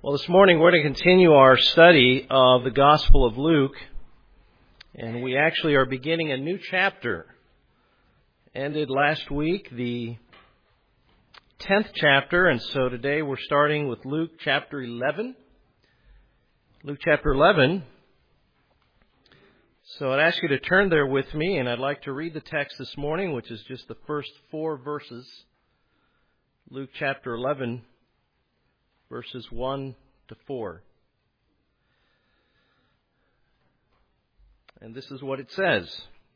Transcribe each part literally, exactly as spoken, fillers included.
Well, this morning we're going to continue our study of the Gospel of Luke, and we actually are beginning a new chapter. Ended last week, the tenth chapter, and so today we're starting with Luke chapter eleven. Luke chapter eleven. So I'd ask you to turn there with me, and I'd like to read the text this morning, which is just the first four verses. Luke chapter eleven. Verses one to four. And this is what it says.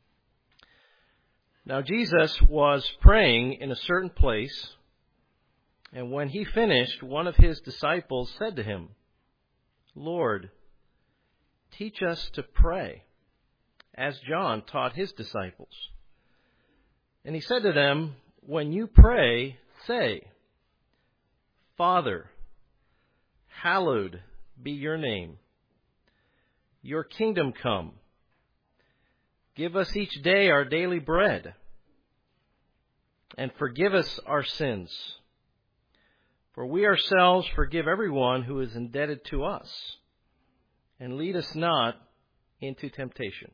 Now Jesus was praying in a certain place, and when he finished, one of his disciples said to him, Lord, teach us to pray, as John taught his disciples. And he said to them, when you pray, say, Father, hallowed be your name. Your kingdom come. Give us each day our daily bread. And forgive us our sins. For we ourselves forgive everyone who is indebted to us. And lead us not into temptation.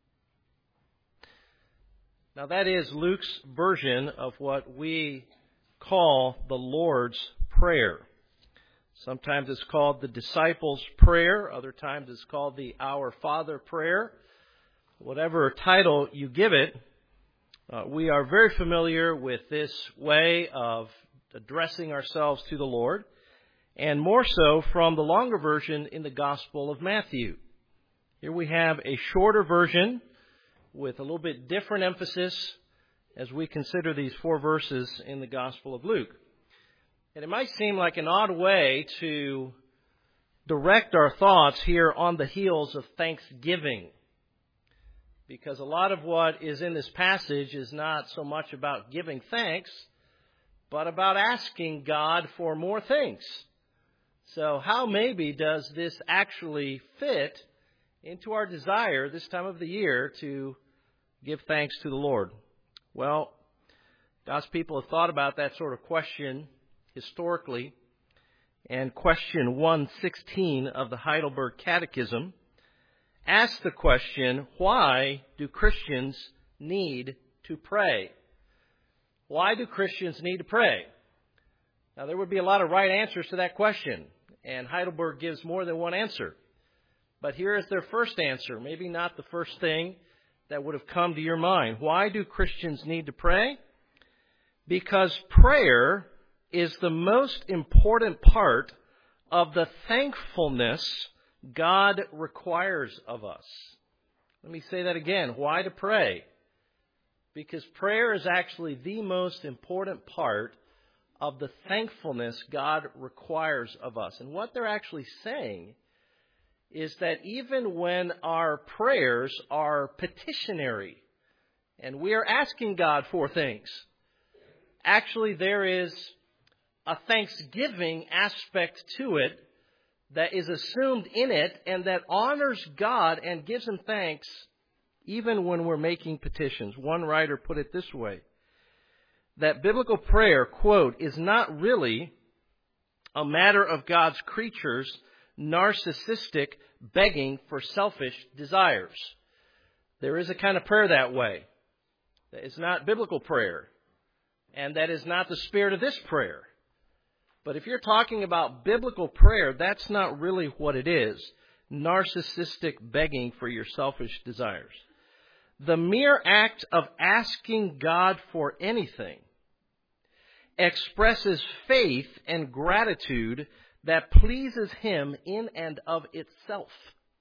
Now that is Luke's version of what we call the Lord's Prayer. Sometimes it's called the Disciples' Prayer. Other times it's called the Our Father Prayer. Whatever title you give it, uh, we are very familiar with this way of addressing ourselves to the Lord, and more so from the longer version in the Gospel of Matthew. Here we have a shorter version with a little bit different emphasis as we consider these four verses in the Gospel of Luke. And it might seem like an odd way to direct our thoughts here on the heels of Thanksgiving, because a lot of what is in this passage is not so much about giving thanks, but about asking God for more things. So how maybe does this actually fit into our desire this time of the year to give thanks to the Lord? Well, God's people have thought about that sort of question historically, and question one sixteen of the Heidelberg Catechism asks the question, why do Christians need to pray? Why do Christians need to pray? Now, there would be a lot of right answers to that question, and Heidelberg gives more than one answer. But here is their first answer, maybe not the first thing that would have come to your mind. Why do Christians need to pray? Because prayer is the most important part of the thankfulness God requires of us. Let me say that again. Why to pray? Because prayer is actually the most important part of the thankfulness God requires of us. And what they're actually saying is that even when our prayers are petitionary and we are asking God for things, actually there is a thanksgiving aspect to it that is assumed in it and that honors God and gives Him thanks even when we're making petitions. One writer put it this way, that biblical prayer, quote, is not really a matter of God's creatures' narcissistic begging for selfish desires. There is a kind of prayer that way. That is not biblical prayer, and that is not the spirit of this prayer. But if you're talking about biblical prayer, that's not really what it is. Narcissistic begging for your selfish desires. The mere act of asking God for anything expresses faith and gratitude that pleases Him in and of itself.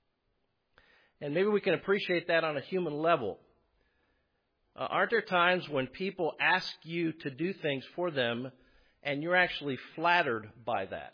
And maybe we can appreciate that on a human level. Uh, aren't there times when people ask you to do things for them and you're actually flattered by that?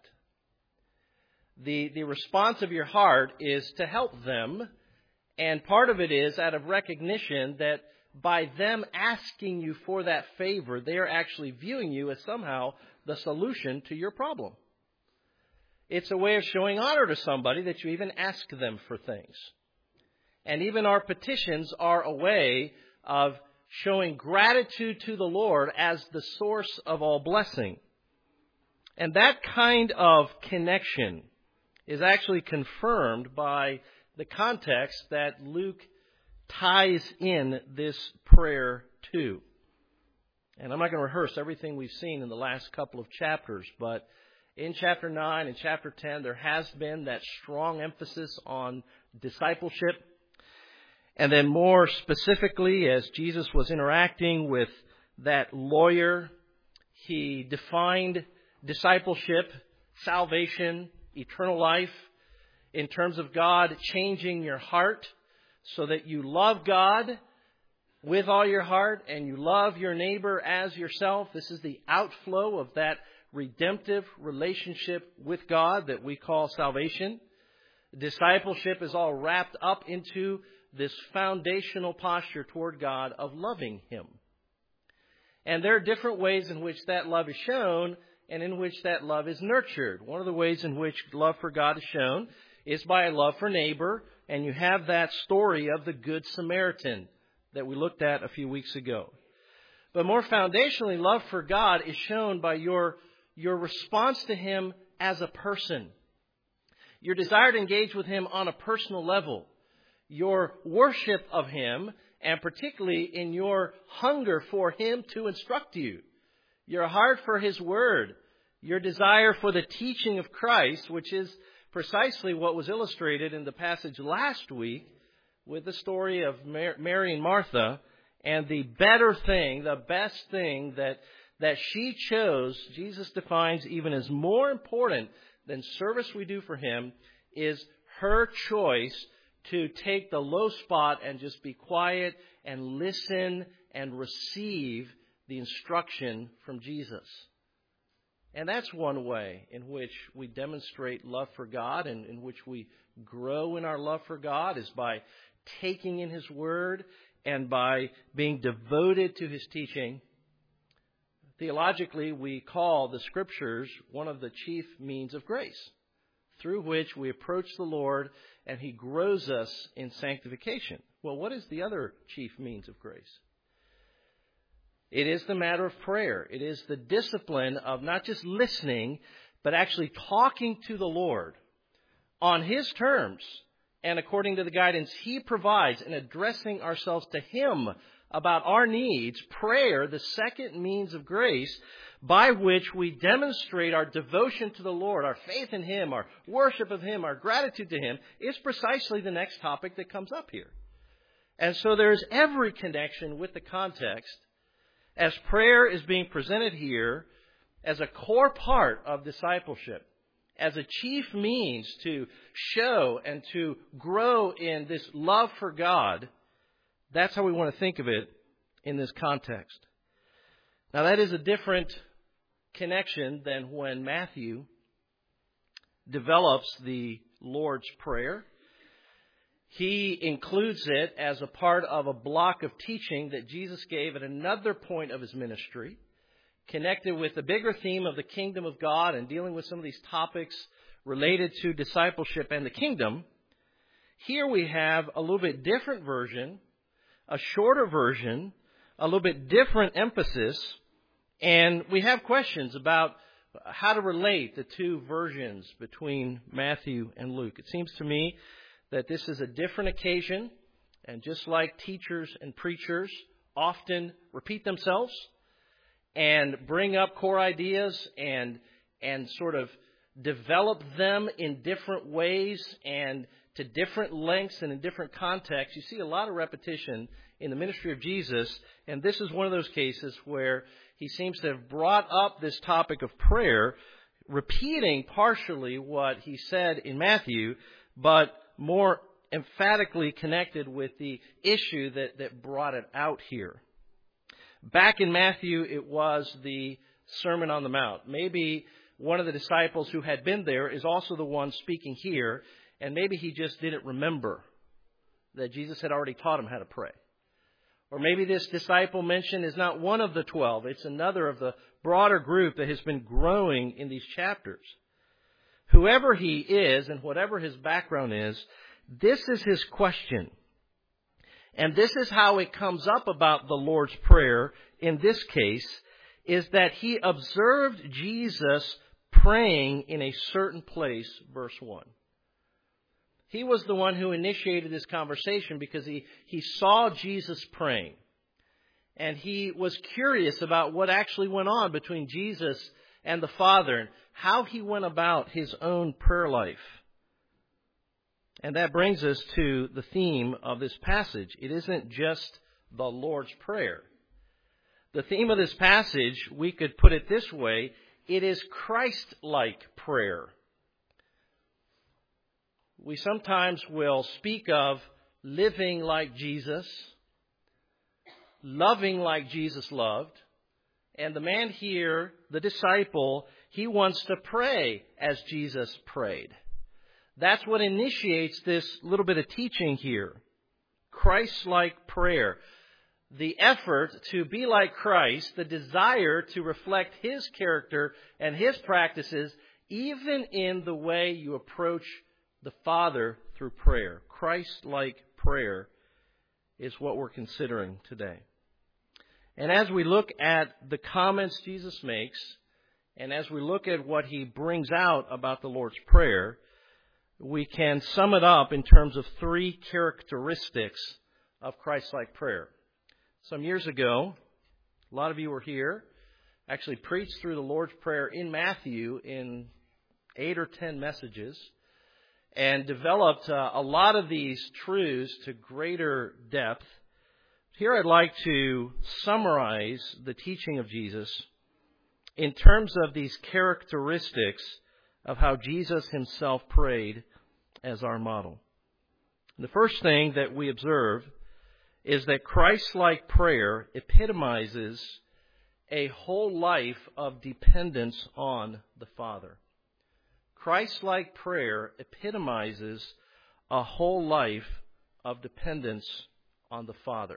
The, the response of your heart is to help them, and part of it is out of recognition that by them asking you for that favor, they are actually viewing you as somehow the solution to your problem. It's a way of showing honor to somebody that you even ask them for things. And even our petitions are a way of showing gratitude to the Lord as the source of all blessing. And that kind of connection is actually confirmed by the context that Luke ties in this prayer to. And I'm not going to rehearse everything we've seen in the last couple of chapters, but in chapter nine and chapter ten, there has been that strong emphasis on discipleship. And then more specifically, as Jesus was interacting with that lawyer, he defined discipleship, salvation, eternal life, in terms of God changing your heart so that you love God with all your heart and you love your neighbor as yourself. This is the outflow of that redemptive relationship with God that we call salvation. Discipleship is all wrapped up into this foundational posture toward God of loving Him. And there are different ways in which that love is shown and in which that love is nurtured. One of the ways in which love for God is shown is by a love for neighbor, and you have that story of the Good Samaritan that we looked at a few weeks ago. But more foundationally, love for God is shown by your, your response to Him as a person. Your desire to engage with Him on a personal level. Your worship of Him, and particularly in your hunger for Him to instruct you. Your heart for His Word. Your desire for the teaching of Christ, which is precisely what was illustrated in the passage last week with the story of Mary and Martha, and the better thing, the best thing that, that she chose, Jesus defines even as more important than service we do for Him, is her choice to take the low spot and just be quiet and listen and receive the instruction from Jesus. And that's one way in which we demonstrate love for God and in which we grow in our love for God is by taking in His Word and by being devoted to His teaching. Theologically, we call the Scriptures one of the chief means of grace through which we approach the Lord and He grows us in sanctification. Well, what is the other chief means of grace? It is the matter of prayer. It is the discipline of not just listening, but actually talking to the Lord on His terms and according to the guidance He provides and addressing ourselves to Him about our needs. Prayer, the second means of grace by which we demonstrate our devotion to the Lord, our faith in Him, our worship of Him, our gratitude to Him, is precisely the next topic that comes up here. And so there's every connection with the context as prayer is being presented here as a core part of discipleship, as a chief means to show and to grow in this love for God. That's how we want to think of it in this context. Now, that is a different connection than when Matthew develops the Lord's Prayer. He includes it as a part of a block of teaching that Jesus gave at another point of His ministry, connected with the bigger theme of the kingdom of God and dealing with some of these topics related to discipleship and the kingdom. Here we have a little bit different version, a shorter version, a little bit different emphasis, and we have questions about how to relate the two versions between Matthew and Luke. It seems to me that this is a different occasion, and just like teachers and preachers often repeat themselves and bring up core ideas and and sort of develop them in different ways and to different lengths and in different contexts, you see a lot of repetition in the ministry of Jesus, and this is one of those cases where He seems to have brought up this topic of prayer, repeating partially what He said in Matthew, but more emphatically connected with the issue that, that brought it out here. Back in Matthew, it was the Sermon on the Mount. Maybe one of the disciples who had been there is also the one speaking here, and maybe he just didn't remember that Jesus had already taught him how to pray. Or maybe this disciple mentioned is not one of the twelve. It's another of the broader group that has been growing in these chapters. Whoever he is and whatever his background is, this is his question. And this is how it comes up about the Lord's Prayer in this case, is that he observed Jesus praying in a certain place, verse one. He was the one who initiated this conversation because he, he saw Jesus praying. And he was curious about what actually went on between Jesus and the Father and how he went about his own prayer life. And that brings us to the theme of this passage. It isn't just the Lord's Prayer. The theme of this passage, we could put it this way, it is Christ-like prayer. We sometimes will speak of living like Jesus, loving like Jesus loved, and the man here, the disciple, he wants to pray as Jesus prayed. That's what initiates this little bit of teaching here. Christ-like prayer. The effort to be like Christ, the desire to reflect His character and His practices, even in the way you approach the Father through prayer. Christ-like prayer is what we're considering today. And as we look at the comments Jesus makes, and as we look at what He brings out about the Lord's Prayer, we can sum it up in terms of three characteristics of Christ-like prayer. Some years ago, a lot of you were here, actually preached through the Lord's Prayer in Matthew in eight or ten messages, and developed uh, a lot of these truths to greater depth. Here I'd like to summarize the teaching of Jesus in terms of these characteristics of how Jesus Himself prayed as our model. The first thing that we observe is that Christ-like prayer epitomizes a whole life of dependence on the Father. Christ-like prayer epitomizes a whole life of dependence on the Father.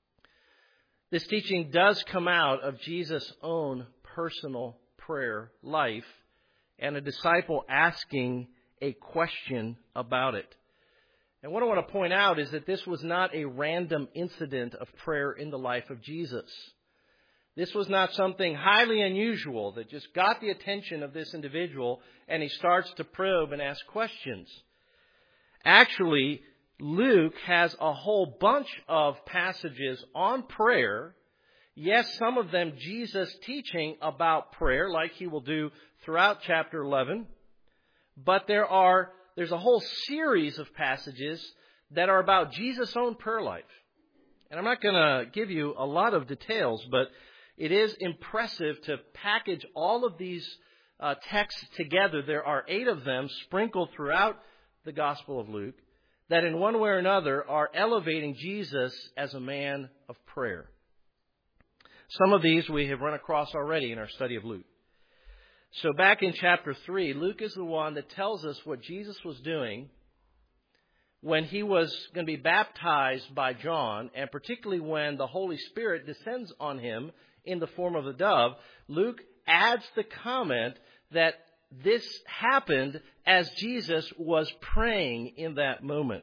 This teaching does come out of Jesus' own personal prayer life and a disciple asking a question about it. And what I want to point out is that this was not a random incident of prayer in the life of Jesus. This was not something highly unusual that just got the attention of this individual and he starts to probe and ask questions. Actually, Luke has a whole bunch of passages on prayer. Yes, some of them Jesus teaching about prayer, like he will do throughout chapter eleven. But there are there's a whole series of passages that are about Jesus' own prayer life. And I'm not going to give you a lot of details, but it is impressive to package all of these uh, texts together. There are eight of them sprinkled throughout the Gospel of Luke that in one way or another are elevating Jesus as a man of prayer. Some of these we have run across already in our study of Luke. So back in chapter three, Luke is the one that tells us what Jesus was doing when he was going to be baptized by John, and particularly when the Holy Spirit descends on him in the form of a dove. Luke adds the comment that this happened as Jesus was praying in that moment.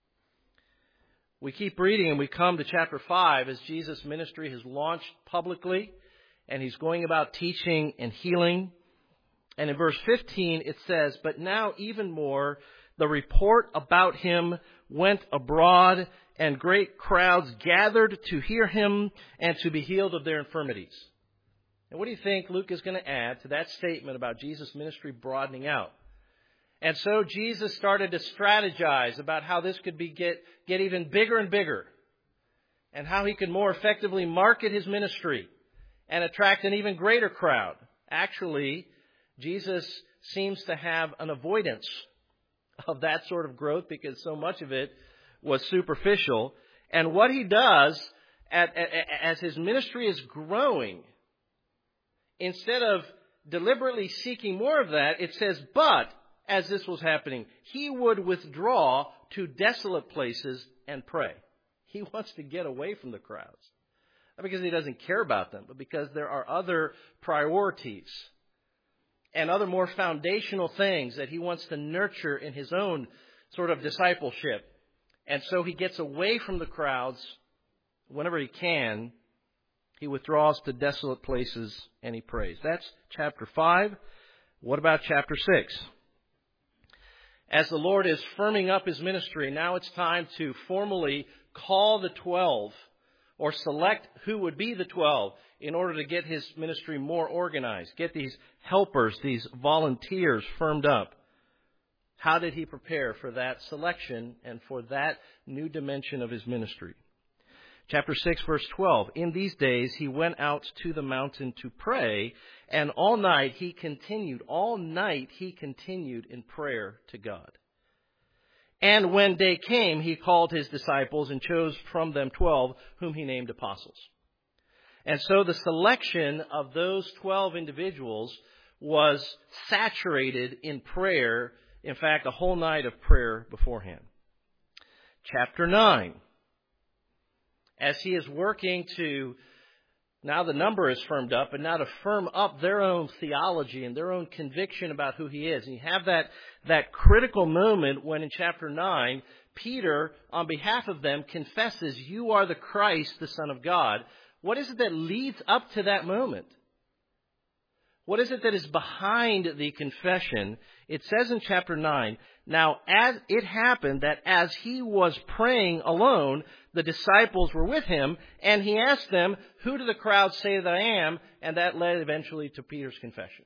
We keep reading and we come to chapter five as Jesus' ministry has launched publicly and he's going about teaching and healing. And in verse fifteen it says, "But now even more, the report about him went abroad, and great crowds gathered to hear him and to be healed of their infirmities." And what do you think Luke is going to add to that statement about Jesus' ministry broadening out? And so Jesus started to strategize about how this could be get, get even bigger and bigger, and how he could more effectively market his ministry and attract an even greater crowd. Actually, Jesus seems to have an avoidance of that sort of growth because so much of it was superficial. And what he does at, at, as his ministry is growing, instead of deliberately seeking more of that, it says, but as this was happening, he would withdraw to desolate places and pray. He wants to get away from the crowds. Not because he doesn't care about them, but because there are other priorities and other more foundational things that he wants to nurture in his own sort of discipleship. And so he gets away from the crowds whenever he can. He withdraws to desolate places and he prays. That's chapter five. What about chapter six? As the Lord is firming up his ministry, now it's time to formally call the twelve or select who would be the twelve in order to get his ministry more organized, get these helpers, these volunteers firmed up. How did he prepare for that selection and for that new dimension of his ministry? Chapter six, verse twelve. In these days he went out to the mountain to pray, and all night he continued, all night he continued in prayer to God. And when day came, he called his disciples and chose from them twelve, whom he named apostles. And so the selection of those twelve individuals was saturated in prayer. In fact, a whole night of prayer beforehand. Chapter nine. As he is working to, now the number is firmed up, but now to firm up their own theology and their own conviction about who he is. And you have that, that critical moment when in chapter nine, Peter, on behalf of them, confesses, "You are the Christ, the Son of God." What is it that leads up to that moment? What is it that is behind the confession? It says in chapter nine, "Now as it happened that as he was praying alone, the disciples were with him, and he asked them, 'Who do the crowd say that I am?' And that led eventually to Peter's confession."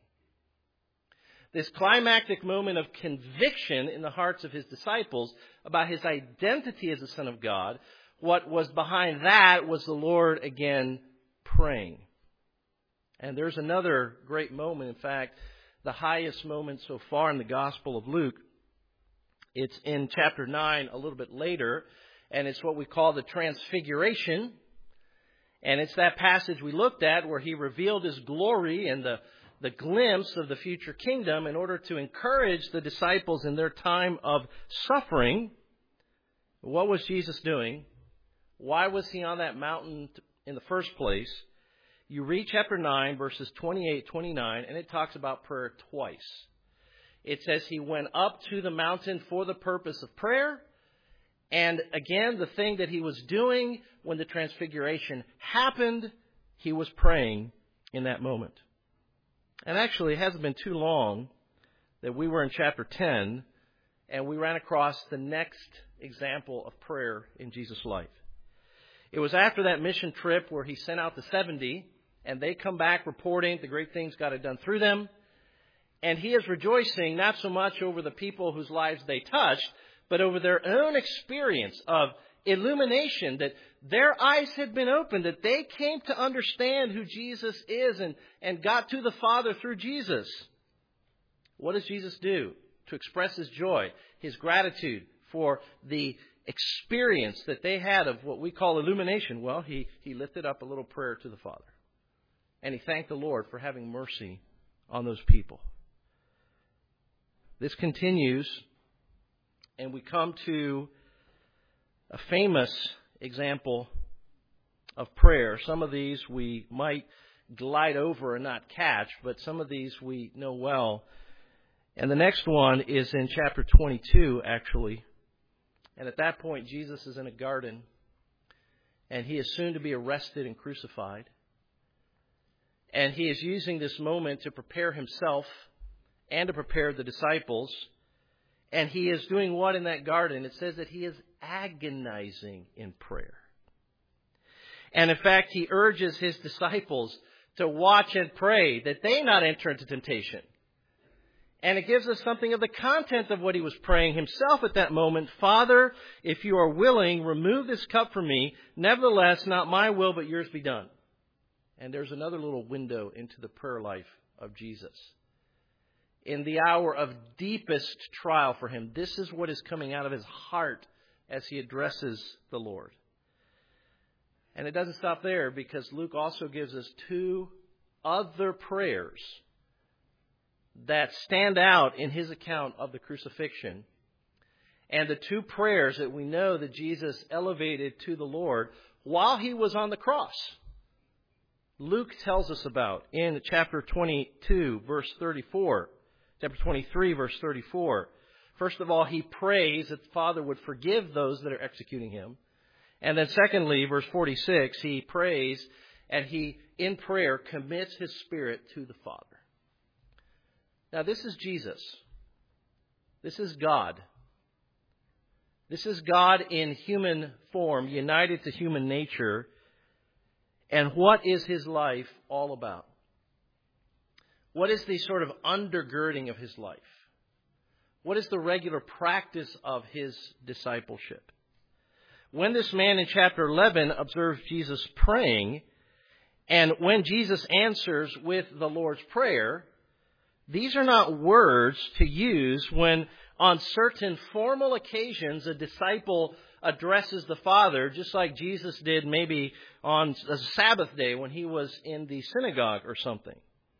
This climactic moment of conviction in the hearts of his disciples about his identity as the Son of God, what was behind that was the Lord again praying. And there's another great moment, in fact, the highest moment so far in the Gospel of Luke. It's in chapter nine a little bit later, and it's what we call the Transfiguration. And it's that passage we looked at where he revealed his glory and the, the glimpse of the future kingdom in order to encourage the disciples in their time of suffering. What was Jesus doing? Why was he on that mountain in the first place? You read chapter nine, verses twenty-eight, twenty-nine, and it talks about prayer twice. It says he went up to the mountain for the purpose of prayer. And again, the thing that he was doing when the transfiguration happened, he was praying in that moment. And actually, it hasn't been too long that we were in chapter ten, and we ran across the next example of prayer in Jesus' life. It was after that mission trip where he sent out the seventy, and they come back reporting the great things God had done through them. And he is rejoicing not so much over the people whose lives they touched, but over their own experience of illumination, that their eyes had been opened, that they came to understand who Jesus is and, and got to the Father through Jesus. What does Jesus do to express his joy, his gratitude for the experience that they had of what we call illumination? Well, he, he lifted up a little prayer to the Father. And he thanked the Lord for having mercy on those people. This continues, and we come to a famous example of prayer. Some of these we might glide over and not catch, but some of these we know well. And the next one is in chapter twenty-two, actually. And at that point, Jesus is in a garden, and he is soon to be arrested and crucified. And he is using this moment to prepare himself and to prepare the disciples. And he is doing what in that garden? It says that he is agonizing in prayer. And in fact, he urges his disciples to watch and pray that they not enter into temptation. And it gives us something of the content of what he was praying himself at that moment. "Father, if you are willing, remove this cup from me. Nevertheless, not my will, but yours be done." And there's another little window into the prayer life of Jesus. In the hour of deepest trial for him, this is what is coming out of his heart as he addresses the Lord. And it doesn't stop there, because Luke also gives us two other prayers that stand out in his account of the crucifixion. And the two prayers that we know that Jesus elevated to the Lord while he was on the cross. Luke tells us about in chapter twenty-two, verse thirty-four. Chapter twenty-three, verse thirty-four. First of all, he prays that the Father would forgive those that are executing him. And then secondly, verse forty-six, he prays and he, in prayer, commits his spirit to the Father. Now, this is Jesus. This is God. This is God in human form, united to human nature. And what is his life all about? What is the sort of undergirding of his life? What is the regular practice of his discipleship? When this man in chapter eleven observes Jesus praying, and when Jesus answers with the Lord's Prayer, these are not words to use when on certain formal occasions a disciple addresses the Father, just like Jesus did maybe on a Sabbath day when he was in the synagogue or something.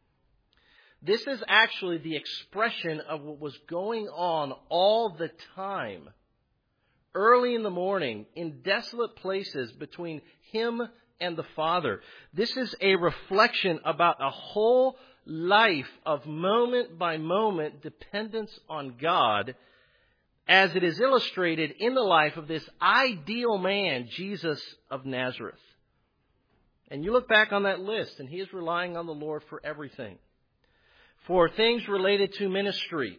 This is actually the expression of what was going on all the time, early in the morning, in desolate places between him and the Father. This is a reflection about a whole life of moment by moment dependence on God, as it is illustrated in the life of this ideal man, Jesus of Nazareth. And you look back on that list, and he is relying on the Lord for everything. For things related to ministry,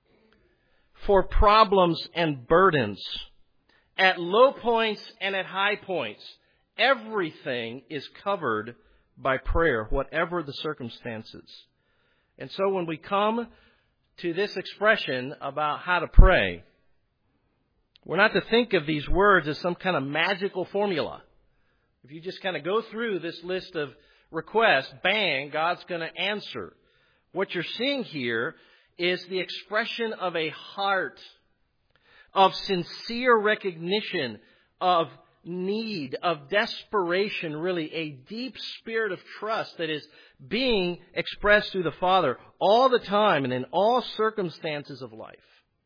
for problems and burdens, at low points and at high points. Everything is covered by prayer, whatever the circumstances. And so when we come to this expression about how to pray, we're not to think of these words as some kind of magical formula. If you just kind of go through this list of requests, bang, God's going to answer. What you're seeing here is the expression of a heart of sincere recognition, of need, of desperation, really, a deep spirit of trust that is being expressed through the Father all the time and in all circumstances of life.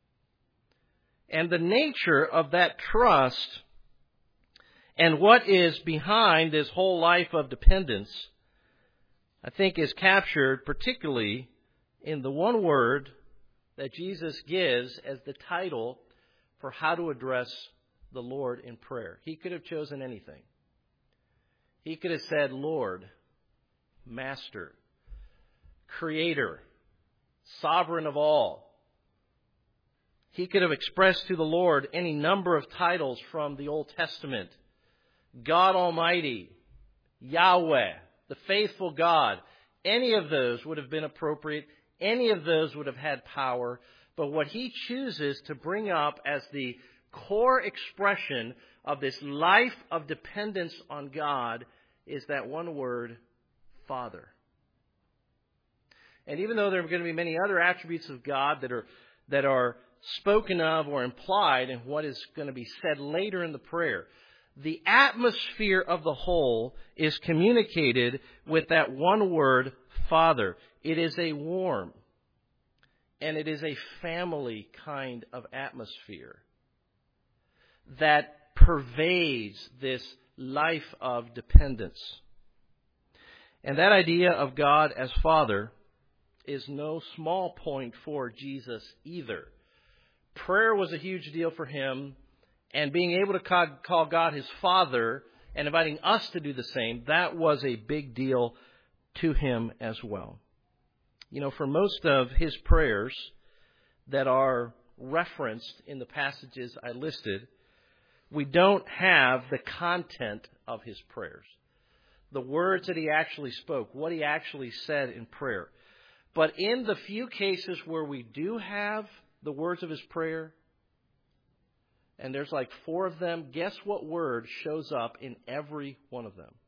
And the nature of that trust and what is behind this whole life of dependence, I think, is captured particularly in the one word that Jesus gives as the title for how to address the Lord in prayer. He could have chosen anything. He could have said, Lord, Master, Creator, Sovereign of all. He could have expressed to the Lord any number of titles from the Old Testament. God Almighty, Yahweh, the faithful God. Any of those would have been appropriate. Any of those would have had power. But what he chooses to bring up as the core expression of this life of dependence on God is that one word, Father. And even though there are going to be many other attributes of God that are that are spoken of or implied in what is going to be said later in the prayer, the atmosphere of the whole is communicated with that one word, Father. It is a warm and it is a family kind of atmosphere that pervades this life of dependence. And that idea of God as Father is no small point for Jesus either. Prayer was a huge deal for him, and being able to call God his Father and inviting us to do the same, that was a big deal to him as well. You know, for most of his prayers that are referenced in the passages I listed, we don't have the content of his prayers, the words that he actually spoke, what he actually said in prayer. But in the few cases where we do have the words of his prayer, and there's like four of them, guess what word shows up in every one of them?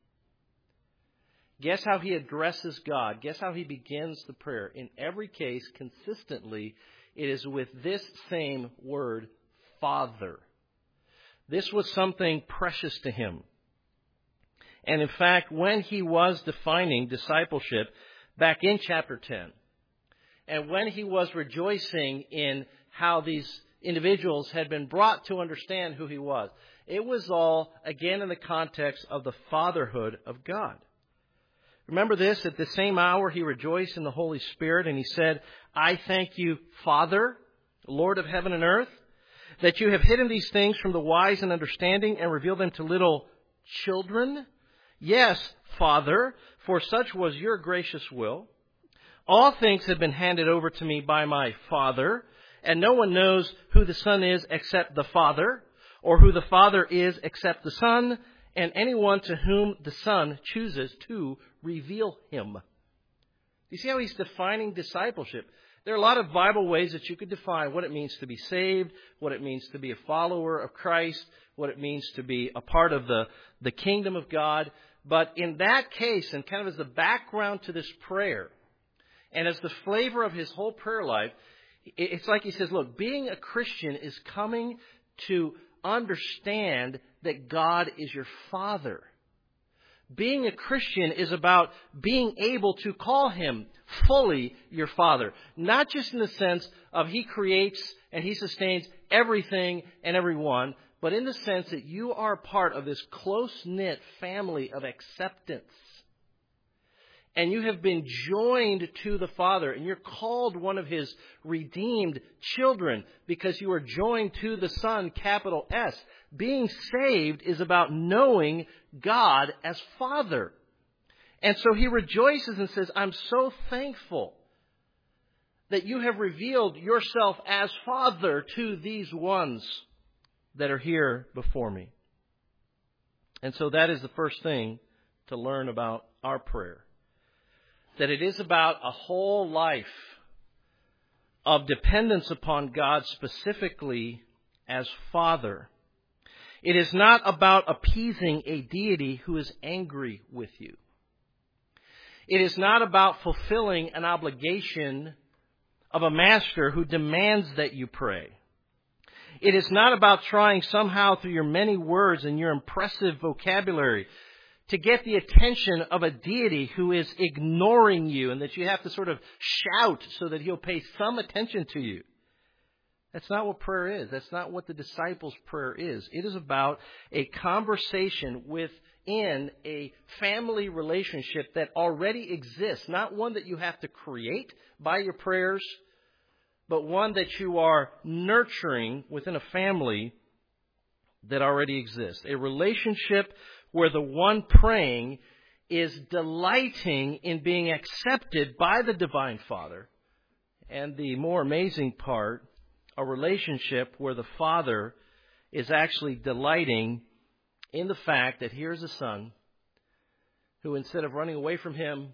Guess how he addresses God? Guess how he begins the prayer? In every case, consistently, it is with this same word, Father. This was something precious to him. And in fact, when he was defining discipleship back in chapter ten, and when he was rejoicing in how these individuals had been brought to understand who he was, it was all, again, in the context of the fatherhood of God. Remember this, at the same hour he rejoiced in the Holy Spirit, and he said, I thank you, Father, Lord of heaven and earth, that you have hidden these things from the wise and understanding and revealed them to little children. Yes, Father, for such was your gracious will. All things have been handed over to me by my Father, and no one knows who the Son is except the Father, or who the Father is except the Son, and anyone to whom the Son chooses to reveal him. You see how he's defining discipleship? There are a lot of Bible ways that you could define what it means to be saved, what it means to be a follower of Christ, what it means to be a part of the, the kingdom of God. But in that case, and kind of as the background to this prayer, and as the flavor of his whole prayer life, it's like he says, look, being a Christian is coming to understand that God is your Father. Being a Christian is about being able to call him fully your Father. Not just in the sense of he creates and he sustains everything and everyone, but in the sense that you are part of this close-knit family of acceptance. And you have been joined to the Father, and you're called one of his redeemed children because you are joined to the Son, capital S. Being saved is about knowing God as Father. And so he rejoices and says, I'm so thankful that you have revealed yourself as Father to these ones that are here before me. And so that is the first thing to learn about our prayer. That it is about a whole life of dependence upon God specifically as Father. It is not about appeasing a deity who is angry with you. It is not about fulfilling an obligation of a master who demands that you pray. It is not about trying somehow through your many words and your impressive vocabulary to get the attention of a deity who is ignoring you and that you have to sort of shout so that he'll pay some attention to you. That's not what prayer is. That's not what the disciples' prayer is. It is about a conversation within a family relationship that already exists, not one that you have to create by your prayers, but one that you are nurturing within a family that already exists. A relationship where the one praying is delighting in being accepted by the Divine Father. And the more amazing part, a relationship where the Father is actually delighting in the fact that here's a son who, instead of running away from him,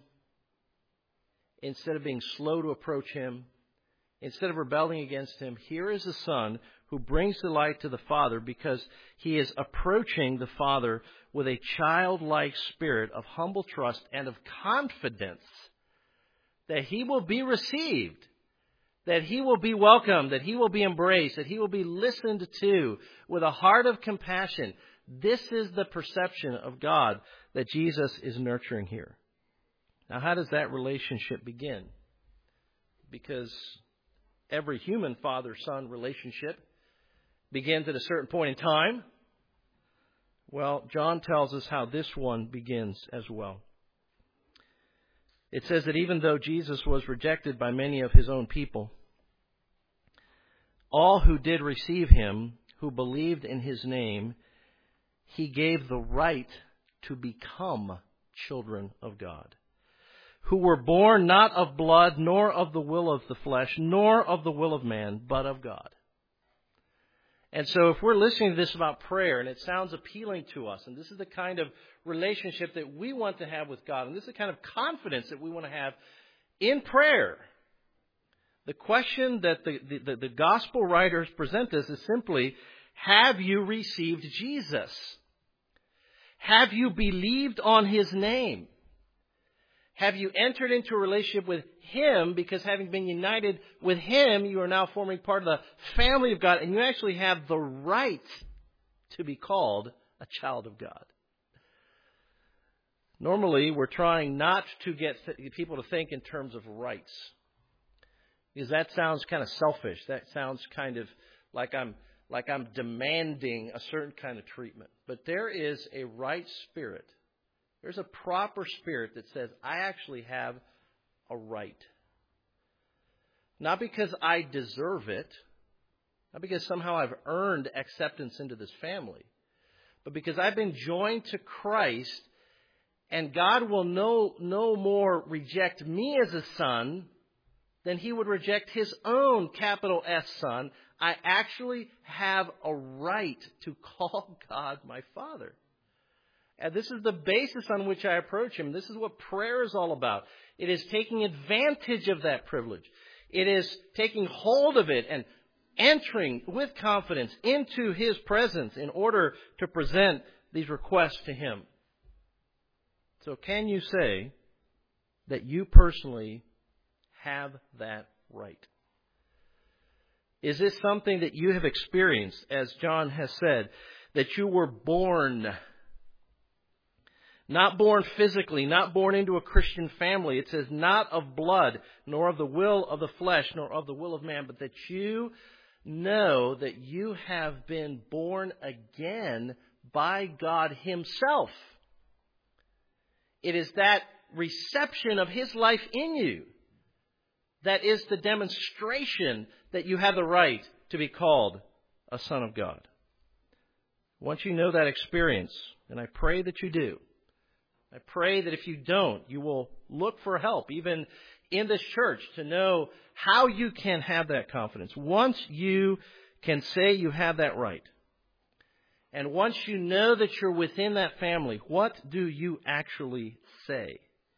instead of being slow to approach him, instead of rebelling against him, here is a son who brings delight to the Father because he is approaching the Father with a childlike spirit of humble trust and of confidence that he will be received, that he will be welcomed, that he will be embraced, that he will be listened to with a heart of compassion. This is the perception of God that Jesus is nurturing here. Now, how does that relationship begin? Because every human father-son relationship begins at a certain point in time. Well, John tells us how this one begins as well. It says that even though Jesus was rejected by many of his own people, all who did receive him, who believed in his name, he gave the right to become children of God, who were born not of blood, nor of the will of the flesh, nor of the will of man, but of God. And so if we're listening to this about prayer and it sounds appealing to us, and this is the kind of relationship that we want to have with God, and this is the kind of confidence that we want to have in prayer, the question that the, the, the gospel writers present us is simply, have you received Jesus? Have you believed on his name? Have you entered into a relationship with him because having been united with him, you are now forming part of the family of God and you actually have the right to be called a child of God? Normally, we're trying not to get people to think in terms of rights, because that sounds kind of selfish. That sounds kind of like I'm like I'm demanding a certain kind of treatment. But there is a right spirit. There's a proper spirit that says, I actually have a right. Not because I deserve it, not because somehow I've earned acceptance into this family, but because I've been joined to Christ And God will no, no more reject me as a son than he would reject his own capital S son. I actually have a right to call God my Father. And this is the basis on which I approach him. This is what prayer is all about. It is taking advantage of that privilege. It is taking hold of it and entering with confidence into his presence in order to present these requests to him. So can you say that you personally have that right? Is this something that you have experienced, as John has said, that you were born, not born physically, not born into a Christian family? It says not of blood, nor of the will of the flesh, nor of the will of man, but that you know that you have been born again by God himself. It is that reception of his life in you that is the demonstration that you have the right to be called a son of God. Once you know that experience, and I pray that you do, I pray that if you don't, you will look for help, even in this church, to know how you can have that confidence. Once you can say you have that right, and once you know that you're within that family, what do you actually say?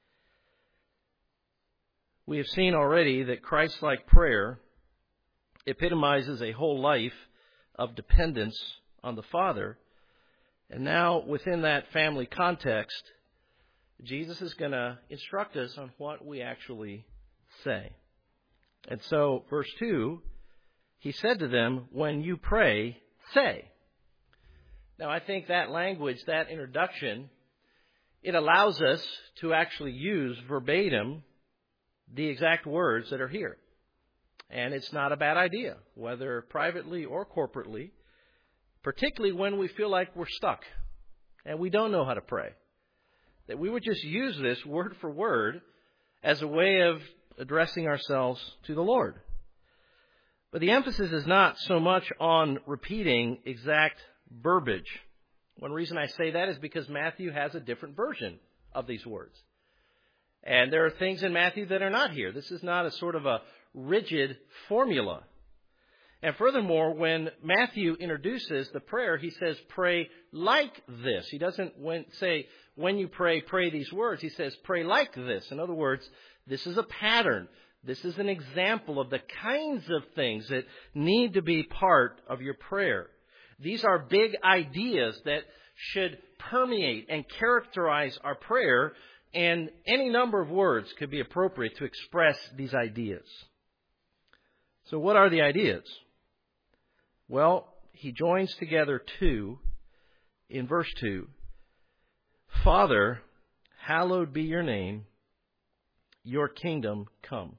We have seen already that Christ-like prayer epitomizes a whole life of dependence on the Father. And now, within that family context, Jesus is going to instruct us on what we actually say. And so, verse two, he said to them, when you pray, say. Now, I think that language, that introduction, it allows us to actually use verbatim the exact words that are here. And it's not a bad idea, whether privately or corporately, particularly when we feel like we're stuck and we don't know how to pray, that we would just use this word for word as a way of addressing ourselves to the Lord. But the emphasis is not so much on repeating exact verbiage. One reason I say that is because Matthew has a different version of these words. And there are things in Matthew that are not here. This is not a sort of a rigid formula. And furthermore, when Matthew introduces the prayer, he says, pray like this. He doesn't say, when you pray, pray these words. He says, pray like this. In other words, this is a pattern. This is an example of the kinds of things that need to be part of your prayer. These are big ideas that should permeate and characterize our prayer, and any number of words could be appropriate to express these ideas. So what are the ideas? Well, he joins together two in verse two. Father, hallowed be your name, your kingdom come.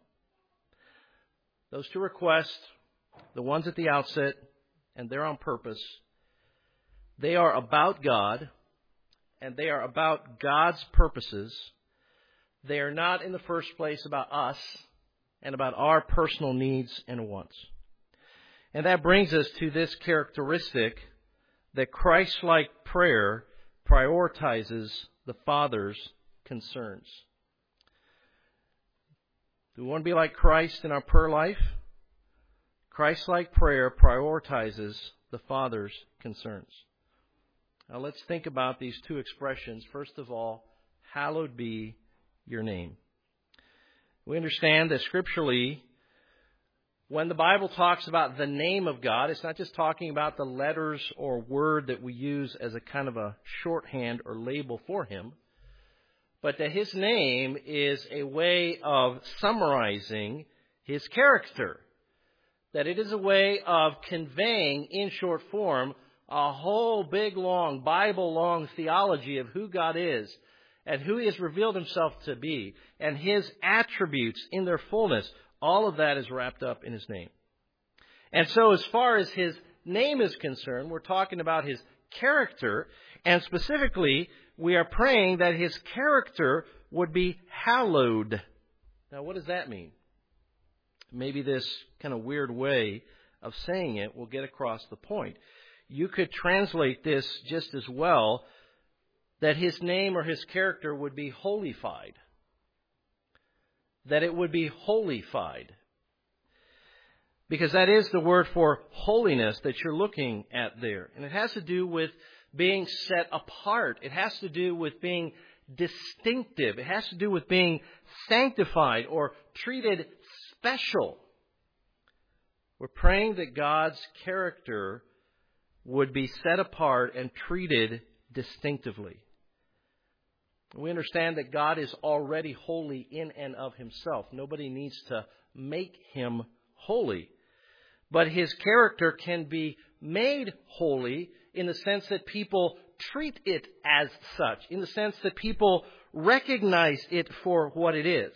Those two requests, the ones at the outset, and they're on purpose, they are about God, and they are about God's purposes. They are not in the first place about us and about our personal needs and wants. And that brings us to this characteristic that Christ-like prayer prioritizes the Father's concerns. Do we want to be like Christ in our prayer life? Christ-like prayer prioritizes the Father's concerns. Now let's think about these two expressions. First of all, hallowed be your name. We understand that scripturally, when the Bible talks about the name of God, it's not just talking about the letters or word that we use as a kind of a shorthand or label for Him, but that His name is a way of summarizing His character. That it is a way of conveying in short form a whole big, long, Bible-long theology of who God is and who He has revealed Himself to be and His attributes in their fullness. All of that is wrapped up in His name. And so as far as His name is concerned, we're talking about His character, and specifically, we are praying that His character would be hallowed. Now, what does that mean? Maybe this kind of weird way of saying it will get across the point. You could translate this just as well that His name or His character would be holified. That it would be holified. Because that is the word for holiness that you're looking at there. And it has to do with being set apart. It has to do with being distinctive. It has to do with being sanctified or treated special. We're praying that God's character would be set apart and treated distinctively. We understand that God is already holy in and of Himself. Nobody needs to make Him holy. But His character can be made holy in the sense that people treat it as such, in the sense that people recognize it for what it is.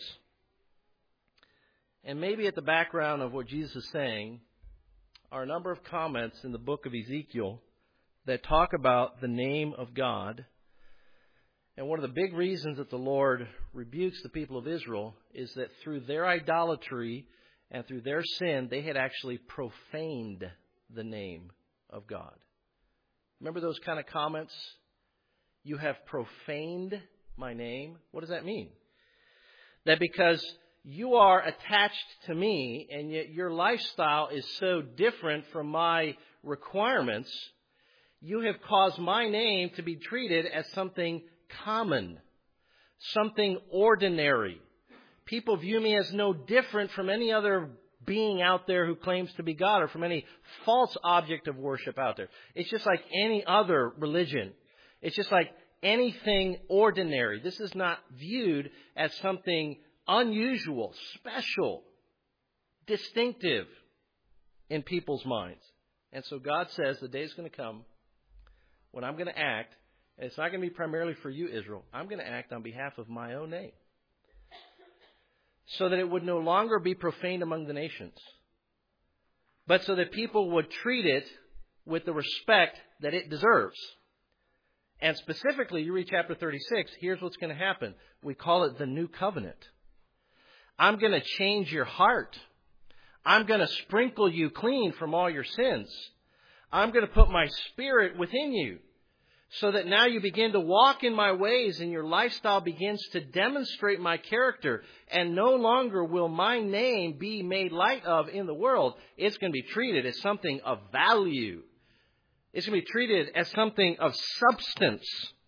And maybe at the background of what Jesus is saying are a number of comments in the book of Ezekiel that talk about the name of God. And one of the big reasons that the Lord rebukes the people of Israel is that through their idolatry and through their sin, they had actually profaned the name of God. Remember those kind of comments? You have profaned my name. What does that mean? That because you are attached to me and yet your lifestyle is so different from my requirements, you have caused my name to be treated as something common, something ordinary. People view me as no different from any other being out there who claims to be God or from any false object of worship out there. It's just like any other religion. It's just like anything ordinary. This is not viewed as something unusual, special, distinctive in people's minds. And so God says the day is going to come when I'm going to act, and it's not going to be primarily for you, Israel. I'm going to act on behalf of my own name, so that it would no longer be profaned among the nations, but so that people would treat it with the respect that it deserves. And specifically, you read chapter thirty-six, here's what's going to happen. We call it the new covenant. I'm going to change your heart. I'm going to sprinkle you clean from all your sins. I'm going to put my Spirit within you, so that now you begin to walk in my ways and your lifestyle begins to demonstrate my character. And no longer will my name be made light of in the world. It's going to be treated as something of value. It's going to be treated as something of substance.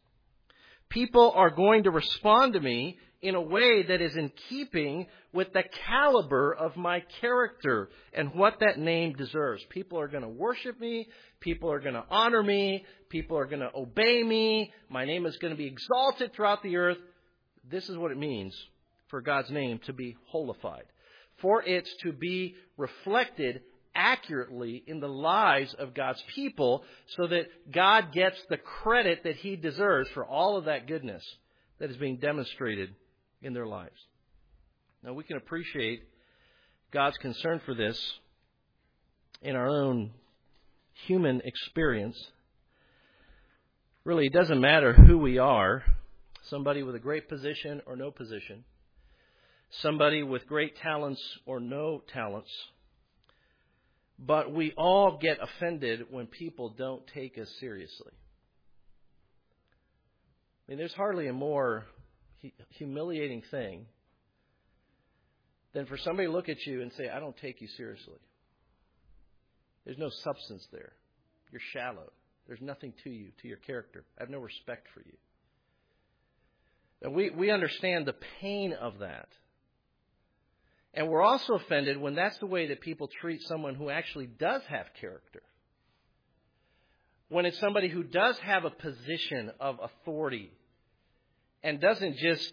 People are going to respond to me in a way that is in keeping with the caliber of my character and what that name deserves. People are going to worship me. People are going to honor me. People are going to obey me. My name is going to be exalted throughout the earth. This is what it means for God's name to be holified, for it to be reflected accurately in the lives of God's people, so that God gets the credit that He deserves for all of that goodness that is being demonstrated in their lives. Now, we can appreciate God's concern for this in our own human experience. Really, it doesn't matter who we are, somebody with a great position or no position, somebody with great talents or no talents, but we all get offended when people don't take us seriously. I mean, there's hardly a more humiliating thing than for somebody to look at you and say, I don't take you seriously. There's no substance there. You're shallow. There's nothing to you, to your character. I have no respect for you. And we, we understand the pain of that. And we're also offended when that's the way that people treat someone who actually does have character. When it's somebody who does have a position of authority and doesn't just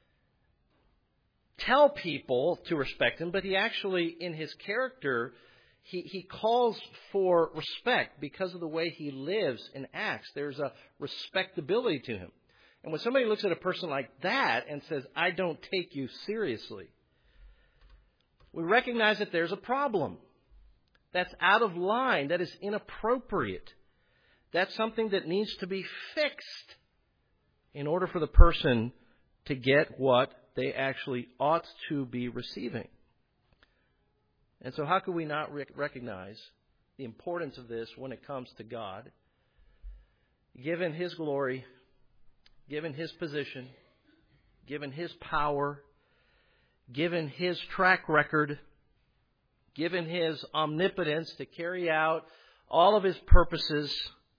tell people to respect him, but he actually, in his character, he, he calls for respect because of the way he lives and acts. There's a respectability to him. And when somebody looks at a person like that and says, I don't take you seriously, we recognize that there's a problem. That's out of line. That is inappropriate. That's something that needs to be fixed in order for the person to get what they actually ought to be receiving. And so how could we not rec- recognize the importance of this when it comes to God? Given His glory given his position, given his power, given his track record, given his omnipotence to carry out all of his purposes,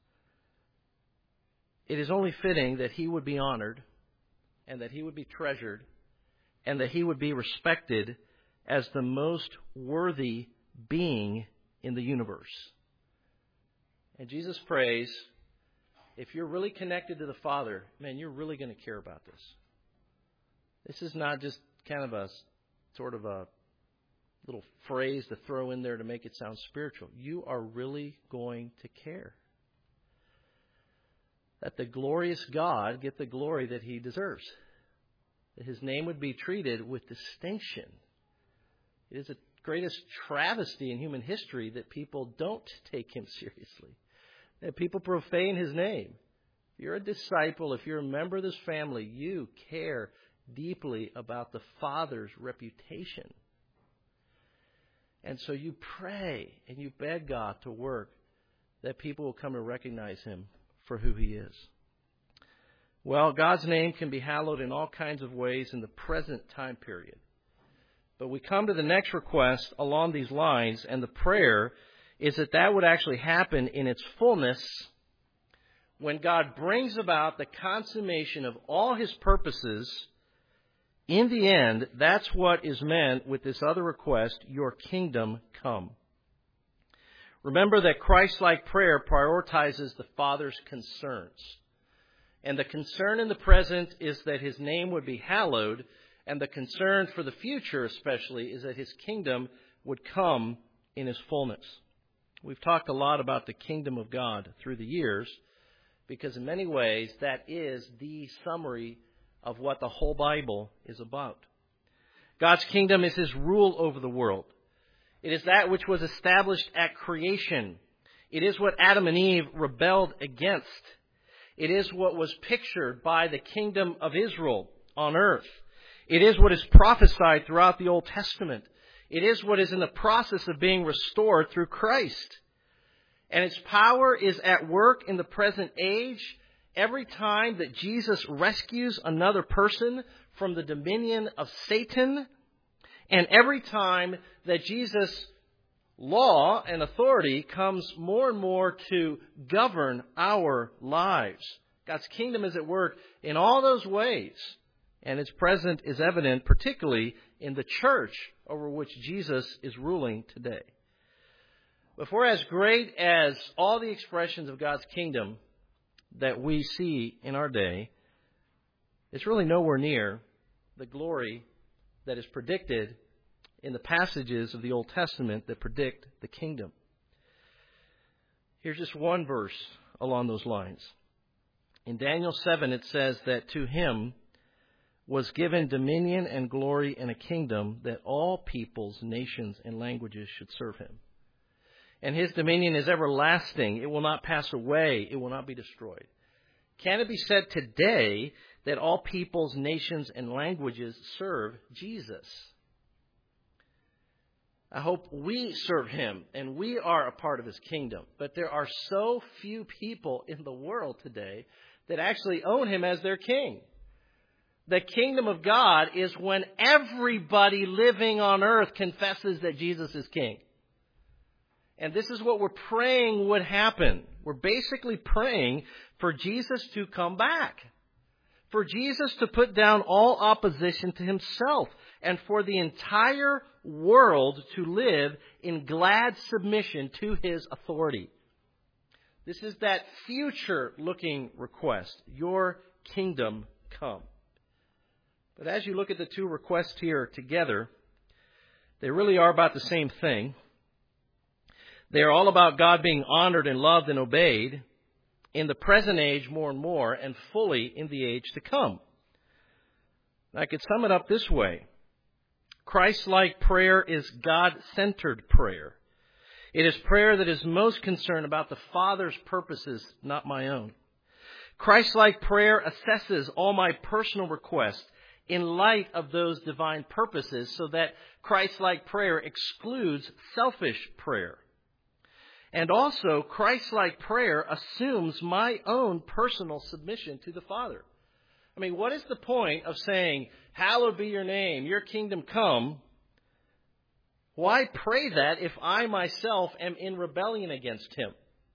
it is only fitting that he would be honored and that he would be treasured and that he would be respected as the most worthy being in the universe. And Jesus prays, if you're really connected to the Father, man, you're really going to care about this. This is not just kind of a sort of a little phrase to throw in there to make it sound spiritual. You are really going to care that the glorious God get the glory that he deserves, that his name would be treated with distinction. It is the greatest travesty in human history that people don't take him seriously, that people profane his name. If you're a disciple, if you're a member of this family, you care deeply about the Father's reputation. And so you pray and you beg God to work that people will come to recognize him for who he is. Well, God's name can be hallowed in all kinds of ways in the present time period. But we come to the next request along these lines, and the prayer is that that would actually happen in its fullness when God brings about the consummation of all his purposes. In the end, that's what is meant with this other request, your kingdom come. Remember that Christ-like prayer prioritizes the Father's concerns. And the concern in the present is that his name would be hallowed, and the concern for the future especially is that his kingdom would come in his fullness. We've talked a lot about the kingdom of God through the years, because in many ways that is the summary of what the whole Bible is about. God's kingdom is his rule over the world. It is that which was established at creation. It is what Adam and Eve rebelled against. It is what was pictured by the kingdom of Israel on earth. It is what is prophesied throughout the Old Testament. It is what is in the process of being restored through Christ. And its power is at work in the present age every time that Jesus rescues another person from the dominion of Satan, and every time that Jesus' law and authority comes more and more to govern our lives. God's kingdom is at work in all those ways, and its presence is evident particularly in the church over which Jesus is ruling today. But for as great as all the expressions of God's kingdom that we see in our day, it's really nowhere near the glory that is predicted in the passages of the Old Testament that predict the kingdom. Here's just one verse along those lines. In Daniel seven, it says that to him was given dominion and glory and a kingdom that all peoples, nations, and languages should serve him. And his dominion is everlasting. It will not pass away. It will not be destroyed. Can it be said today that all peoples, nations, and languages serve Jesus? I hope we serve him and we are a part of his kingdom. But there are so few people in the world today that actually own him as their king. The kingdom of God is when everybody living on earth confesses that Jesus is king. And this is what we're praying would happen. We're basically praying for Jesus to come back, for Jesus to put down all opposition to himself, and for the entire world to live in glad submission to his authority. This is that future-looking request, your kingdom come. But as you look at the two requests here together, they really are about the same thing. They are all about God being honored and loved and obeyed in the present age more and more, and fully in the age to come. I could sum it up this way. Christ-like prayer is God-centered prayer. It is prayer that is most concerned about the Father's purposes, not my own. Christ-like prayer assesses all my personal requests in light of those divine purposes, so that Christ-like prayer excludes selfish prayer. And also, Christ-like prayer assumes my own personal submission to the Father. I mean, what is the point of saying, hallowed be your name, your kingdom come? Why pray that if I myself am in rebellion against him?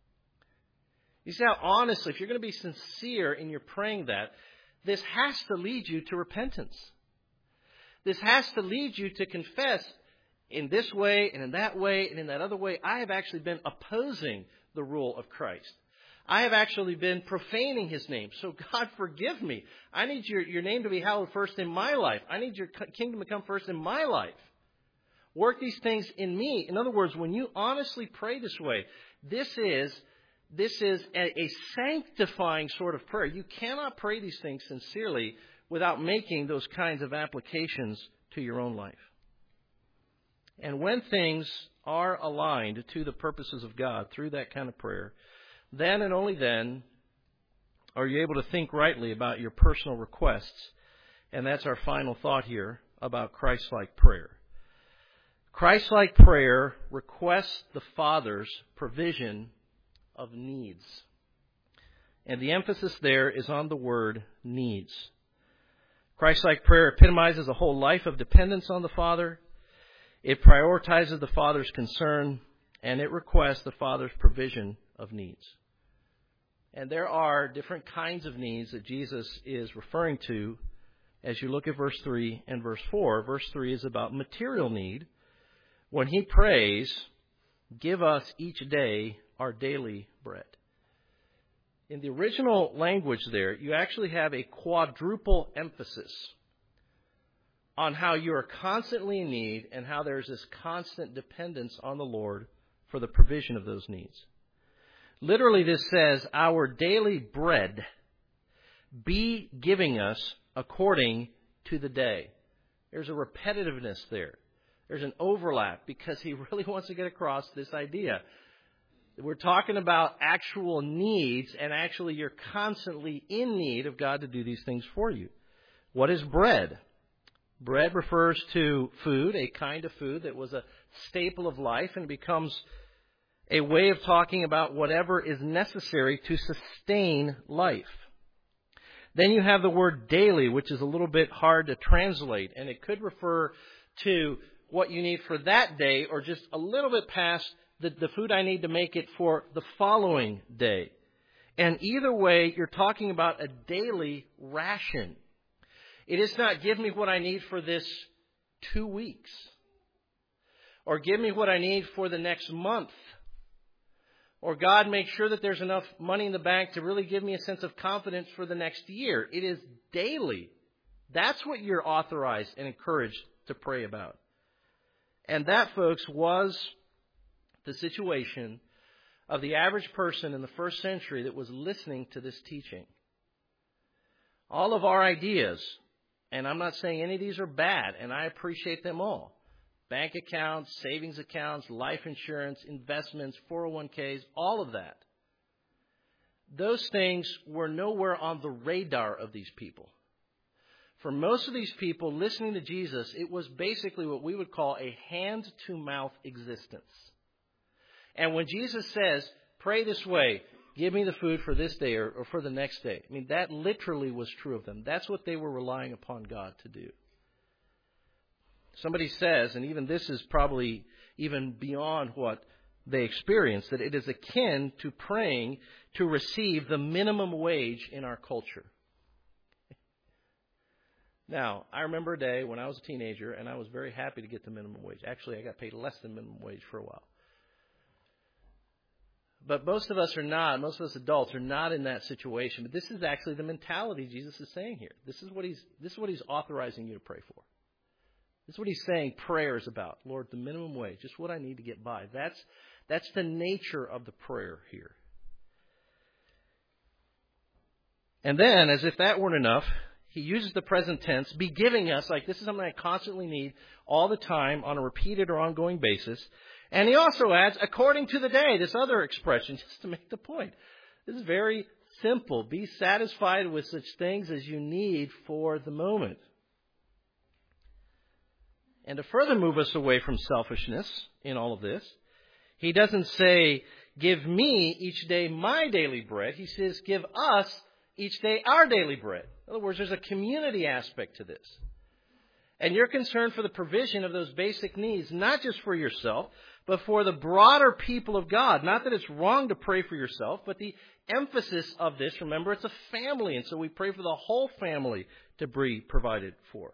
You see how honestly, if you're going to be sincere in your praying that, this has to lead you to repentance. This has to lead you to confess in this way and in that way and in that other way. I have actually been opposing the rule of Christ. I have actually been profaning his name. So God, forgive me. I need your, your name to be hallowed first in my life. I need your kingdom to come first in my life. Work these things in me. In other words, when you honestly pray this way, this is This is a, a sanctifying sort of prayer. You cannot pray these things sincerely without making those kinds of applications to your own life. And when things are aligned to the purposes of God through that kind of prayer, then and only then are you able to think rightly about your personal requests. And that's our final thought here about Christ-like prayer. Christ-like prayer requests the Father's provision of needs. And the emphasis there is on the word needs. Christ-like prayer epitomizes a whole life of dependence on the Father. It prioritizes the Father's concern, and it requests the Father's provision of needs. And there are different kinds of needs that Jesus is referring to as you look at verse three and verse four. Verse three is about material need. When he prays, give us each day our daily bread. In the original language there, you actually have a quadruple emphasis on how you are constantly in need and how there's this constant dependence on the Lord for the provision of those needs. Literally, this says, our daily bread be giving us according to the day. There's a repetitiveness there. There's an overlap because he really wants to get across this idea. We're talking about actual needs, and actually you're constantly in need of God to do these things for you. What is bread? Bread refers to food, a kind of food that was a staple of life, and becomes a way of talking about whatever is necessary to sustain life. Then you have the word daily, which is a little bit hard to translate, and it could refer to what you need for that day, or just a little bit past the, the food I need to make it for the following day. And either way, you're talking about a daily ration. It is not give me what I need for this two weeks. Or give me what I need for the next month. Or God, make sure that there's enough money in the bank to really give me a sense of confidence for the next year. It is daily. That's what you're authorized and encouraged to pray about. And that, folks, was the situation of the average person in the first century that was listening to this teaching. All of our ideas, and I'm not saying any of these are bad, and I appreciate them all. Bank accounts, savings accounts, life insurance, investments, four oh one k's, all of that. Those things were nowhere on the radar of these people. For most of these people listening to Jesus, it was basically what we would call a hand-to-mouth existence. And when Jesus says, pray this way, give me the food for this day or, or for the next day, I mean, that literally was true of them. That's what they were relying upon God to do. Somebody says, and even this is probably even beyond what they experienced, that it is akin to praying to receive the minimum wage in our culture. Now, I remember a day when I was a teenager, and I was very happy to get the minimum wage. Actually, I got paid less than minimum wage for a while. But most of us are not, most of us adults are not in that situation. But this is actually the mentality Jesus is saying here. This is what he's, this is what he's authorizing you to pray for. This is what he's saying prayer is about. Lord, the minimum wage, just what I need to get by. That's, that's the nature of the prayer here. And then, as if that weren't enough, he uses the present tense, be giving us, like this is something I constantly need all the time on a repeated or ongoing basis. And he also adds, according to the day, this other expression, just to make the point. This is very simple. Be satisfied with such things as you need for the moment. And to further move us away from selfishness in all of this, he doesn't say, give me each day my daily bread. He says, give us each day our daily bread. In other words, there's a community aspect to this. And you're concerned for the provision of those basic needs, not just for yourself, but for the broader people of God. Not that it's wrong to pray for yourself, but the emphasis of this, remember, it's a family. And so we pray for the whole family to be provided for.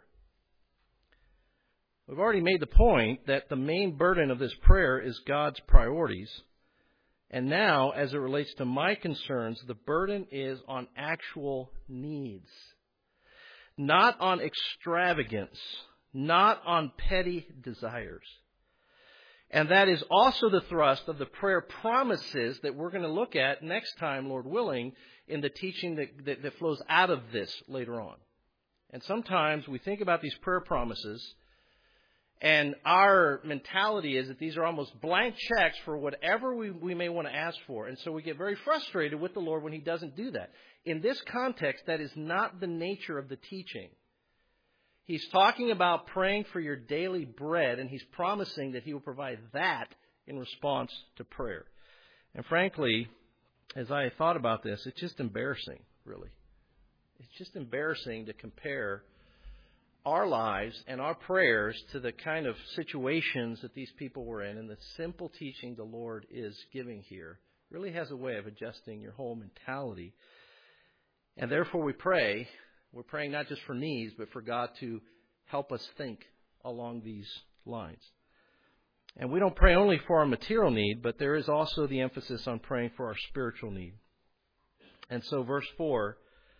We've already made the point that the main burden of this prayer is God's priorities. And now, as it relates to my concerns, the burden is on actual needs. Not on extravagance, not on petty desires. And that is also the thrust of the prayer promises that we're going to look at next time, Lord willing, in the teaching that, that, that flows out of this later on. And sometimes we think about these prayer promises, and our mentality is that these are almost blank checks for whatever we, we may want to ask for. And so we get very frustrated with the Lord when He doesn't do that. In this context, that is not the nature of the teaching. He's talking about praying for your daily bread, and He's promising that He will provide that in response to prayer. And frankly, as I thought about this, it's just embarrassing, really. It's just embarrassing to compare our lives and our prayers to the kind of situations that these people were in. And the simple teaching the Lord is giving here really has a way of adjusting your whole mentality. And therefore we pray, we're praying not just for needs, but for God to help us think along these lines. And we don't pray only for our material need, but there is also the emphasis on praying for our spiritual need. And so verse four,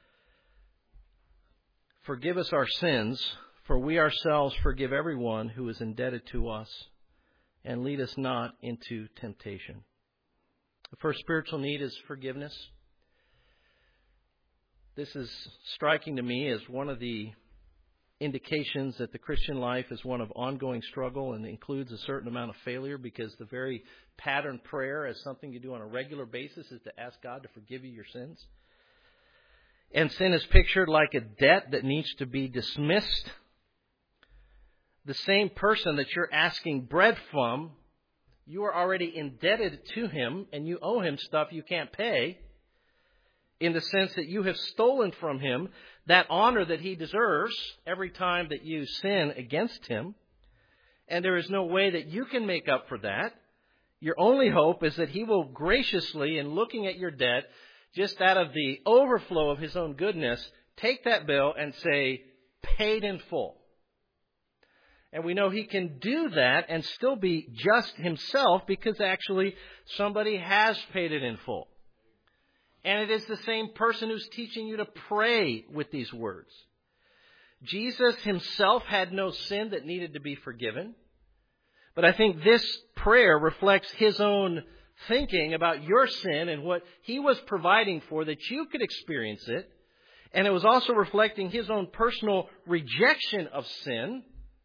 forgive us our sins, for we ourselves forgive everyone who is indebted to us, and lead us not into temptation. The first spiritual need is forgiveness. This is striking to me as one of the indications that the Christian life is one of ongoing struggle and includes a certain amount of failure, because the very pattern prayer as something you do on a regular basis is to ask God to forgive you your sins. And sin is pictured like a debt that needs to be dismissed. The same person that you're asking bread from, you are already indebted to him, and you owe him stuff you can't pay, in the sense that you have stolen from him that honor that he deserves every time that you sin against him. And there is no way that you can make up for that. Your only hope is that he will graciously, in looking at your debt, just out of the overflow of his own goodness, take that bill and say, paid in full. And we know he can do that and still be just himself, because actually somebody has paid it in full. And it is the same person who's teaching you to pray with these words. Jesus himself had no sin that needed to be forgiven. But I think this prayer reflects his own thinking about your sin and what he was providing for that you could experience it. And it was also reflecting his own personal rejection of sin.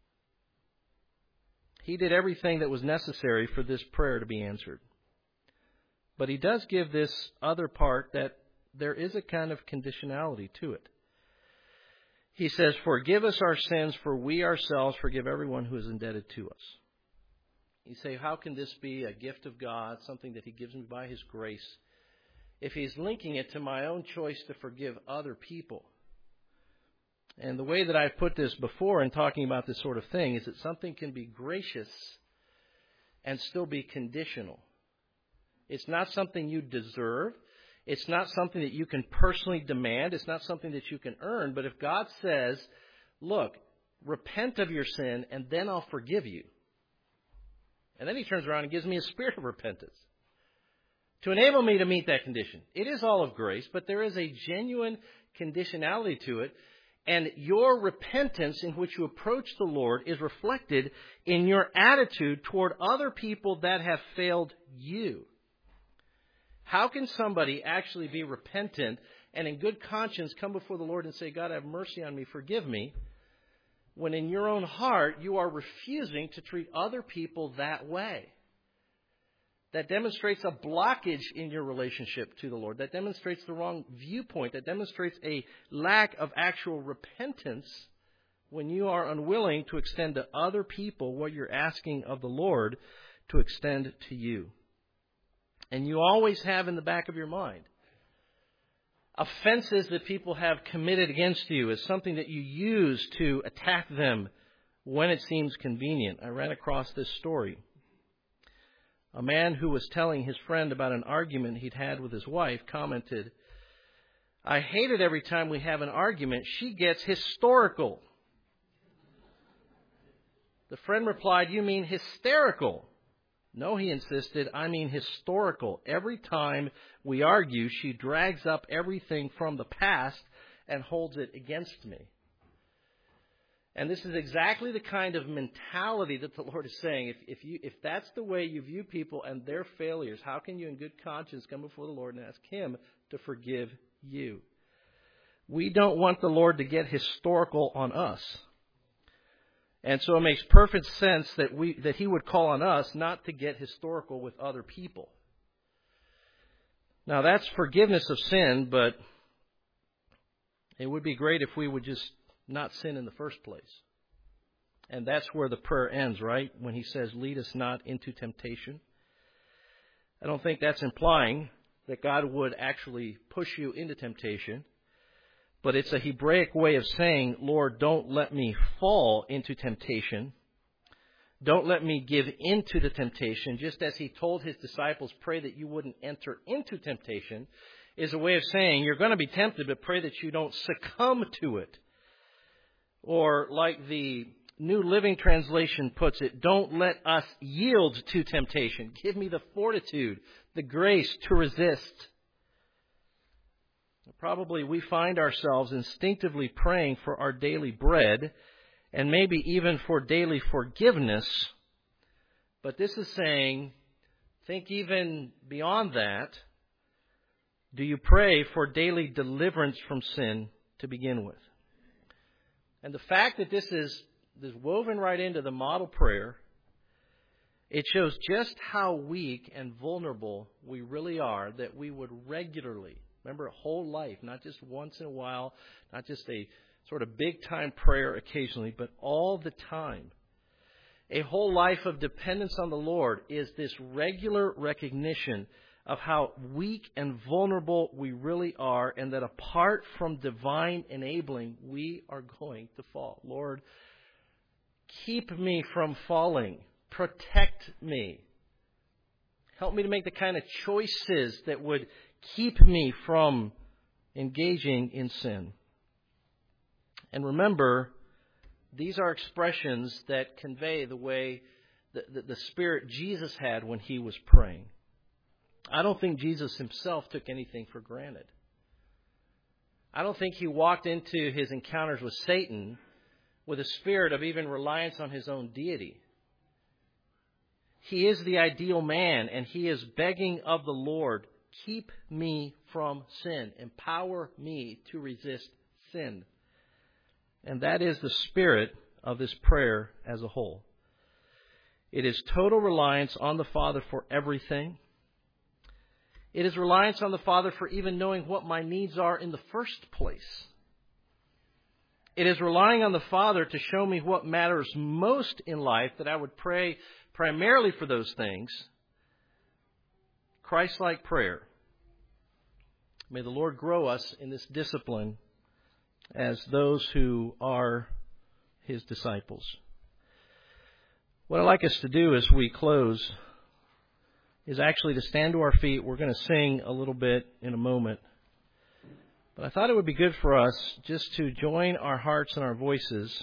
He did everything that was necessary for this prayer to be answered. But he does give this other part that there is a kind of conditionality to it. He says, forgive us our sins, for we ourselves forgive everyone who is indebted to us. You say, how can this be a gift of God, something that he gives me by his grace, if he's linking it to my own choice to forgive other people? And the way that I've put this before in talking about this sort of thing is that something can be gracious and still be conditional. It's not something you deserve. It's not something that you can personally demand. It's not something that you can earn. But if God says, look, repent of your sin and then I'll forgive you. And then he turns around and gives me a spirit of repentance to enable me to meet that condition. It is all of grace, but there is a genuine conditionality to it. And your repentance in which you approach the Lord is reflected in your attitude toward other people that have failed you. How can somebody actually be repentant and in good conscience come before the Lord and say, God, have mercy on me, forgive me, when in your own heart you are refusing to treat other people that way? That demonstrates a blockage in your relationship to the Lord. That demonstrates the wrong viewpoint. That demonstrates a lack of actual repentance when you are unwilling to extend to other people what you're asking of the Lord to extend to you. And you always have in the back of your mind, offenses that people have committed against you as something that you use to attack them when it seems convenient. I ran across this story. A man who was telling his friend about an argument he'd had with his wife commented, "I hate it every time we have an argument. She gets historical." The friend replied, "You mean hysterical?" "No," he insisted, "I mean historical. Every time we argue, she drags up everything from the past and holds it against me." And this is exactly the kind of mentality that the Lord is saying. If, if, you, if that's the way you view people and their failures, how can you in good conscience come before the Lord and ask Him to forgive you? We don't want the Lord to get historical on us. And so it makes perfect sense that we that He would call on us not to get historical with other people. Now that's forgiveness of sin, but it would be great if we would just not sin in the first place. And that's where the prayer ends, right? When He says, "Lead us not into temptation." I don't think that's implying that God would actually push you into temptation. But it's a Hebraic way of saying, "Lord, don't let me fall into temptation. Don't let me give into the temptation." Just as He told His disciples, pray that you wouldn't enter into temptation, is a way of saying you're going to be tempted, but pray that you don't succumb to it. Or like the New Living Translation puts it, don't let us yield to temptation. Give me the fortitude, the grace to resist. Probably we find ourselves instinctively praying for our daily bread and maybe even for daily forgiveness. But this is saying, think even beyond that. Do you pray for daily deliverance from sin to begin with? And the fact that this is, this is woven right into the model prayer, it shows just how weak and vulnerable we really are, that we would regularly, remember, a whole life, not just once in a while, not just a sort of big-time prayer occasionally, but all the time. A whole life of dependence on the Lord is this regular recognition of how weak and vulnerable we really are, and that apart from divine enabling, we are going to fall. Lord, keep me from falling. Protect me. Help me to make the kind of choices that would keep me from engaging in sin. And remember, these are expressions that convey the way the, the, the spirit Jesus had when He was praying. I don't think Jesus Himself took anything for granted. I don't think He walked into His encounters with Satan with a spirit of even reliance on His own deity. He is the ideal man, and He is begging of the Lord, keep me from sin. Empower me to resist sin. And that is the spirit of this prayer as a whole. It is total reliance on the Father for everything. It is reliance on the Father for even knowing what my needs are in the first place. It is relying on the Father to show me what matters most in life, that I would pray primarily for those things. Christ-like prayer. May the Lord grow us in this discipline as those who are His disciples. What I'd like us to do as we close is actually to stand to our feet. We're going to sing a little bit in a moment. But I thought it would be good for us just to join our hearts and our voices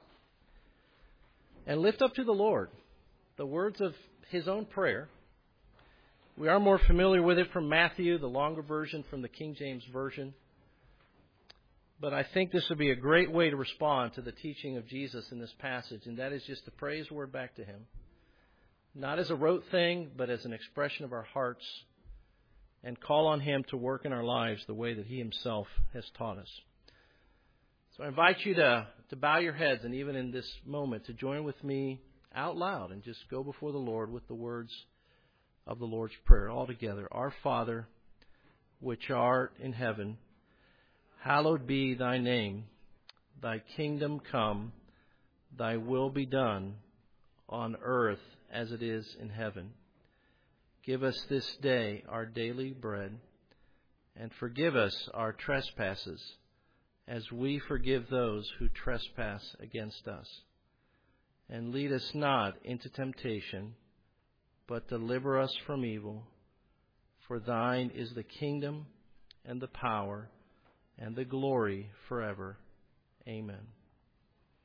and lift up to the Lord the words of His own prayer. We are more familiar with it from Matthew, the longer version from the King James Version. But I think this would be a great way to respond to the teaching of Jesus in this passage, and that is just to pray His word back to Him. Not as a rote thing, but as an expression of our hearts, and call on Him to work in our lives the way that He Himself has taught us. So I invite you to, to bow your heads, and even in this moment, to join with me out loud and just go before the Lord with the words of the Lord's Prayer all together. Our Father, which art in heaven, hallowed be Thy name. Thy kingdom come, Thy will be done on earth as it is in heaven. Give us this day our daily bread, and forgive us our trespasses, as we forgive those who trespass against us. And lead us not into temptation, but deliver us from evil. For thine is the kingdom and the power and the glory forever. Amen.